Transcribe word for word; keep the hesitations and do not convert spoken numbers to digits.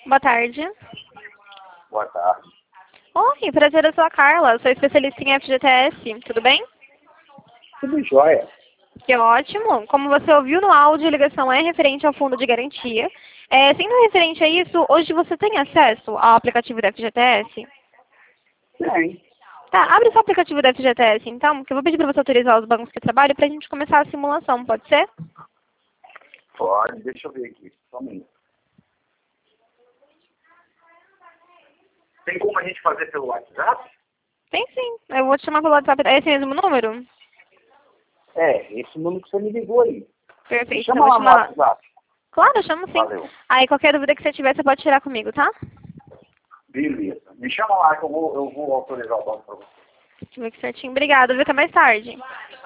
Boa tarde. Boa tarde. Oi, prazer, eu sou a Carla, sou especialista em F G T S, tudo bem? Tudo jóia. Que ótimo. Como você ouviu no áudio, a ligação é referente ao fundo de garantia. É, sendo referente a isso, hoje você tem acesso ao aplicativo da F G T S? Tem. Tá, abre só o aplicativo da F G T S então, que eu vou pedir para você autorizar os bancos que trabalham para a gente começar a simulação, pode ser? Pode, deixa eu ver aqui. Só um minuto. Tem como a gente fazer pelo WhatsApp? Tem sim. Eu vou te chamar pelo WhatsApp. É esse mesmo número? É, esse número que você me ligou aí. Perfeito. Me Então chama eu vou lá no chamar. WhatsApp. Claro, eu chamo sim. Valeu. Aí qualquer dúvida que você tiver, você pode tirar comigo, tá? Beleza. Me chama lá que eu vou, eu vou autorizar o banco para você. Deixa eu ver aqui certinho. Obrigada, viu? Até mais tarde.